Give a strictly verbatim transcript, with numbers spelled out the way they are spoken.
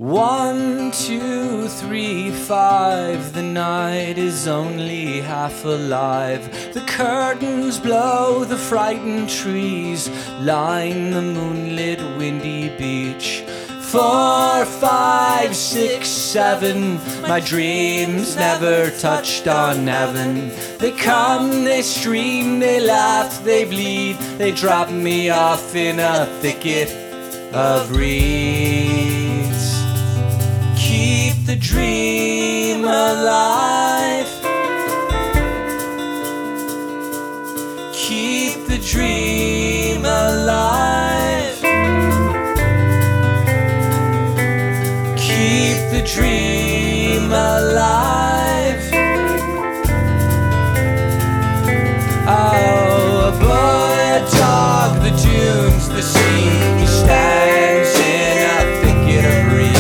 One, two, three, five. The night is only half alive. The curtains blow, the frightened trees line the moonlit windy beach. Four, five, six, seven. My dreams never touched on heaven. They come, they stream, they laugh, they bleed. They drop me off in a thicket of reeds. Keep the dream alive. Keep the dream alive. Keep the dream alive.